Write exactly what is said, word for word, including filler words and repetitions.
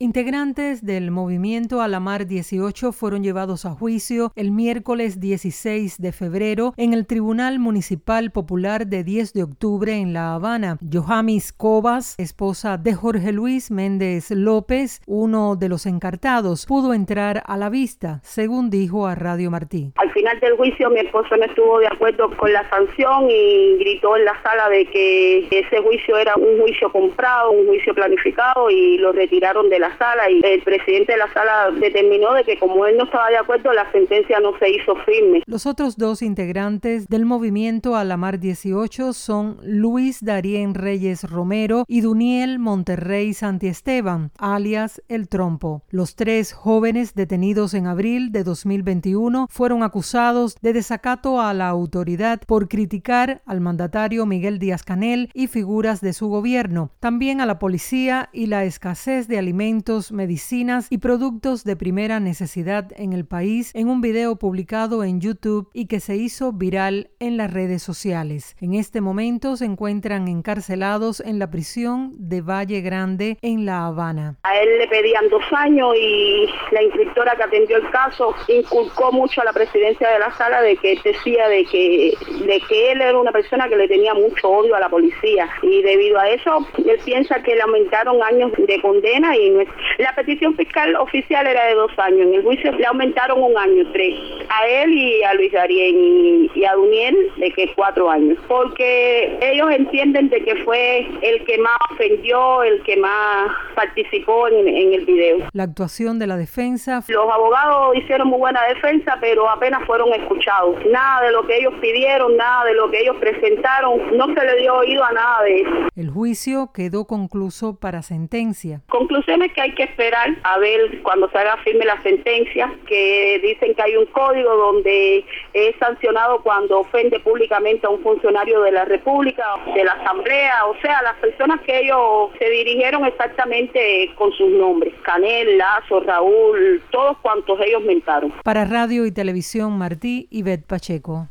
Integrantes del movimiento Alamar dieciocho fueron llevados a juicio el miércoles dieciséis de febrero en el Tribunal Municipal Popular de diez de octubre en La Habana. Yohamis Cobas, esposa de Jorge Luis Méndez López, uno de los encartados, pudo entrar a la vista, según dijo a Radio Martí. Al final del juicio mi esposo no estuvo de acuerdo con la sanción y gritó en la sala de que ese juicio era un juicio comprado, un juicio planificado, y lo retiraron de la sala, y el presidente de la sala determinó de que como él no estaba de acuerdo, la sentencia no se hizo firme. Los otros dos integrantes del movimiento Alamar dieciocho son Luis Darien Reyes Romero y Duniel Monterrey Santiesteban, alias El Trompo. Los tres jóvenes detenidos en abril de dos mil veintiuno fueron acusados de desacato a la autoridad por criticar al mandatario Miguel Díaz-Canel y figuras de su gobierno, también a la policía y la escasez de alimentos, medicinas y productos de primera necesidad en el país, en un video publicado en YouTube y que se hizo viral en las redes sociales. En este momento se encuentran encarcelados en la prisión de Valle Grande en La Habana. A él le pedían dos años y la instructora que atendió el caso inculcó mucho a la presidencia de la sala de que decía de que, de que él era una persona que le tenía mucho odio a la policía, y debido a eso él piensa que le aumentaron años de condena, y no es... La petición fiscal oficial era de dos años, en el juicio le aumentaron un año, tres, a él y a Luis Darien y, y a Duniel de que cuatro años, porque ellos entienden de que fue el que más ofendió, el que más participó en, en el video. La actuación de la defensa. Los abogados hicieron muy buena defensa, pero apenas fueron escuchados. Nada de lo que ellos pidieron, nada de lo que ellos presentaron, no se le dio oído a nada de eso. El juicio quedó concluso para sentencia. Conclusiones que hay que esperar a ver cuando se haga firme la sentencia, que dicen que hay un código donde es sancionado cuando ofende públicamente a un funcionario de la República, de la Asamblea, o sea, las personas que ellos se dirigieron exactamente con sus nombres: Canel, Lazo, Raúl, todos cuantos ellos mentaron. Para Radio y Televisión Martí, Ivette Pacheco.